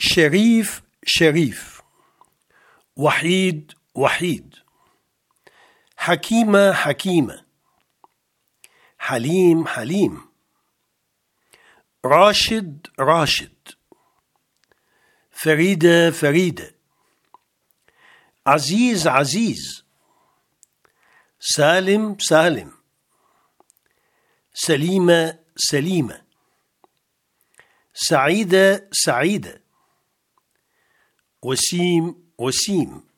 شريف شريف، وحيد وحيد، حكيمة حكيمة، حليم حليم، راشد راشد، فريدة فريدة، عزيز عزيز، سالم سالم، سليمة سليمة، سعيدة سعيدة، وسيم وسيم،